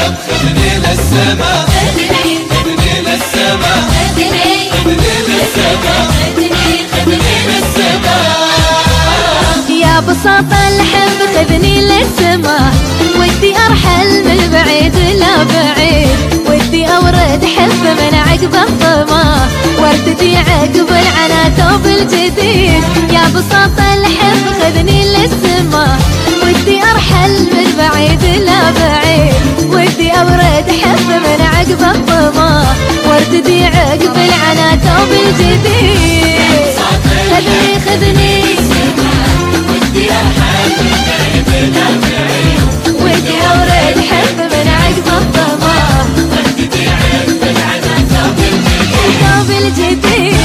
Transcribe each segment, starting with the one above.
الحب خذني للسما، خذني للسما، خذني للسما، خذني للسما. يا بساط الحب خذني للسما، ودي ارحل من بعيد لا بعيد، ودي اورد حب من عقب الطما، وارددي عقب العنا ثوب الجديد. يا بساط الحب خذني للسما، ودي ارحل من بعيد لا بعيد، ودي اورد حب من عقب الطما، وارددي عقب العنا ثوب الجديد. خذني خذني ودي ارحل من بعيد لا بعيد، ودي اورد حب من عقب الطما، وارددي عقب العنا ثوب الجديد. ثوب الجديد.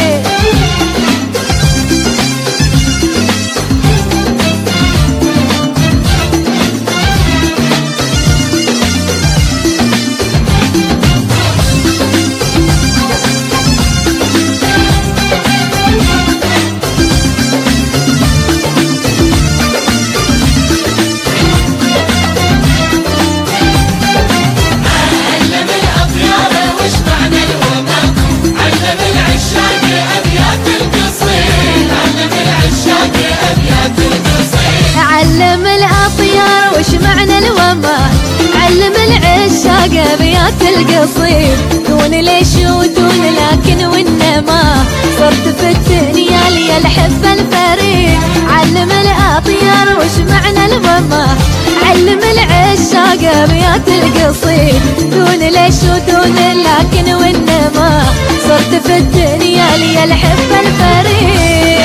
علم الأطيار وش معنى الوما، علم العشاق أبيات القصيد، دون ليش ودون لكن وإنما، صرت في الدنيا لي الحب الفريد. علم الأطيار وش معنى الوما، علم العشاق أبيات القصيد، دون ليش ودون لكن وإنما، صرت في الدنيا لي الحب الفريد.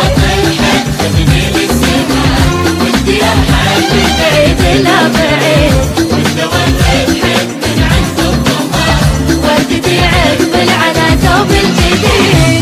بعيد لا بعيد، وارددي عقب العنا ثوب الجديد.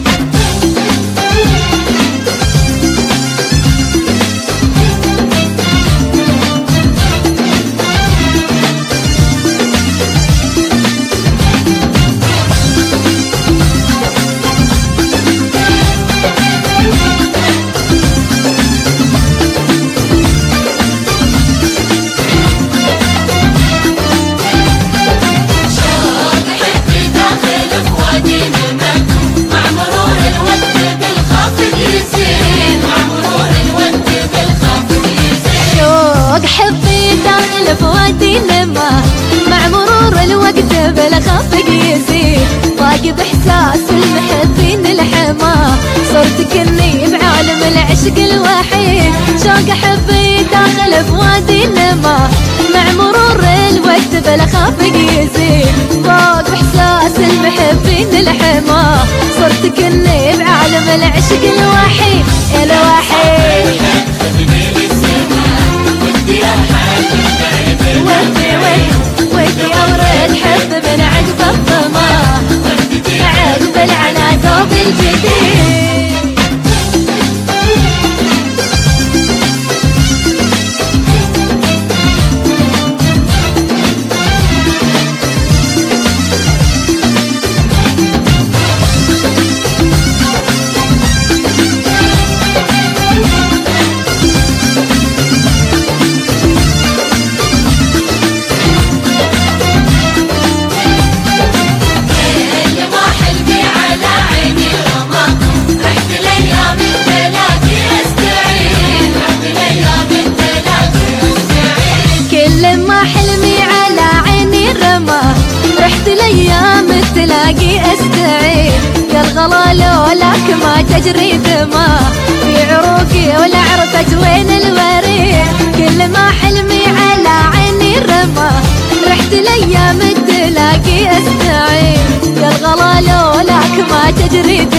حبي داخل فؤادي نما، مع مرور الوقت بالخفق يزيد، ضاق باحساس المحبين الحما، صرت كني بعالم العشق الوحيد. شوق حبي داخل فؤادي نما، مع مرور الوقت بالخفق يزيد، ضاق باحساس المحبين الحما، صرت كني بعالم العشق الوحيد الوحيد. ودي اورد حب من عقب الطما، عقب العنا ثوب الجديد. رحت الايام تلاقي استعيد، يا الغلا لولاك ما تجري دما، في عروقي ولا عرفت وين الوريد، كل ما حلمي على عيني رمى، رحت الايام تلاقي استعيد، يا الغلا لولاك ما تجري دما.